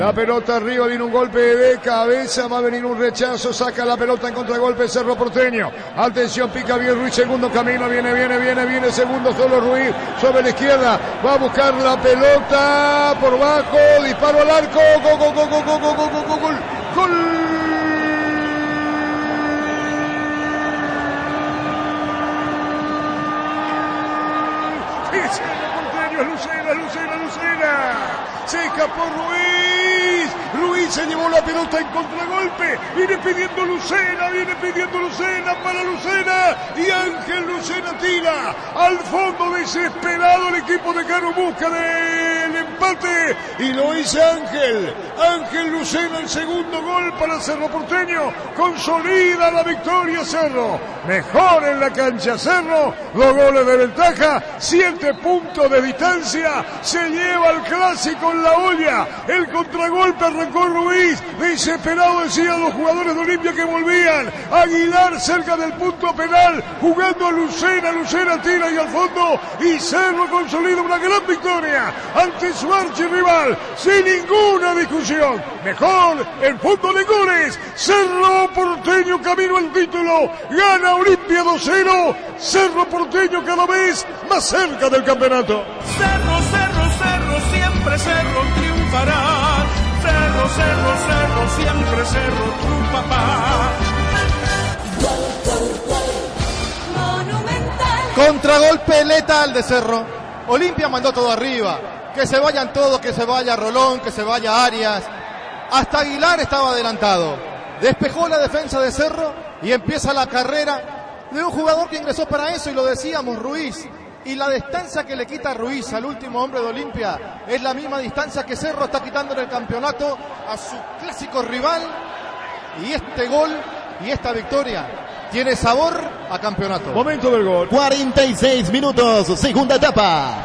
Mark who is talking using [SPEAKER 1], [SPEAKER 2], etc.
[SPEAKER 1] La pelota arriba, viene un golpe de cabeza, va a venir un rechazo, saca la pelota en contragolpe Cerro Porteño. Atención, pica bien Ruiz, segundo camino, viene, segundo solo Ruiz, sobre la izquierda, va a buscar la pelota por bajo, disparo al arco, gol. Lucena. Se escapó Ruiz se llevó la pelota en contragolpe. Viene pidiendo Lucena para Lucena. Y Ángel Lucena tira al fondo, desesperado el equipo de Caro, busca del empate. Y lo hizo Ángel Lucena, el segundo gol para Cerro Porteño. Consolida la victoria Cerro. Mejor en la cancha Cerro. 2 goles de ventaja, 7 puntos de distancia. Se lleva el clásico en la olla. El contragolpe arrancó Ruiz. Desesperado decían los jugadores de Olimpia que volvían. Aguilar cerca del punto penal, jugando a Lucena. Lucena tira y al fondo. Y Cerro consolida una gran victoria ante su archirrival, sin ninguna discusión. Mejor en fútbol de goles. Cerro Porteño camino al título. Gana Olimpia 2-0. Cerro Porteño cada vez más cerca del campeonato.
[SPEAKER 2] Cerro, siempre Cerro triunfará. Cerro, siempre Cerro, tu papá.
[SPEAKER 3] Contragolpe letal de Cerro. Olimpia mandó todo arriba. Que se vayan todos, que se vaya Rolón, que se vaya Arias. Hasta Aguilar estaba adelantado. Despejó la defensa de Cerro y empieza la carrera de un jugador que ingresó para eso, y lo decíamos, Ruiz. Y la distancia que le quita Ruiz al último hombre de Olimpia es la misma distancia que Cerro está quitando en el campeonato a su clásico rival. Y este gol y esta victoria tiene sabor a campeonato.
[SPEAKER 1] Momento del gol.
[SPEAKER 4] 46 minutos, segunda etapa.